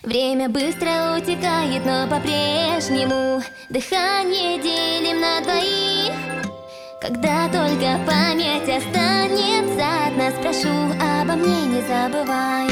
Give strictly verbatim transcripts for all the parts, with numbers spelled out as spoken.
Время быстро утекает, но по-прежнему дыхание делим на двоих. Когда только память останется от нас, прошу, обо мне не забывай.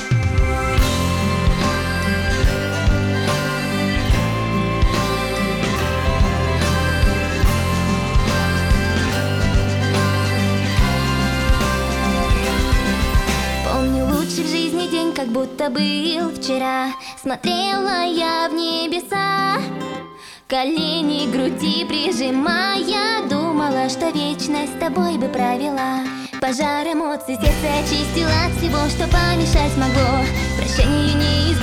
Помню лучший в жизни день, как будто был вчера. Смотрела я в небеса, колени к груди прижимая, думала, что вечность с тобой бы провела. Пожар эмоций сердце очистила от всего, что помешать могло. Прощение не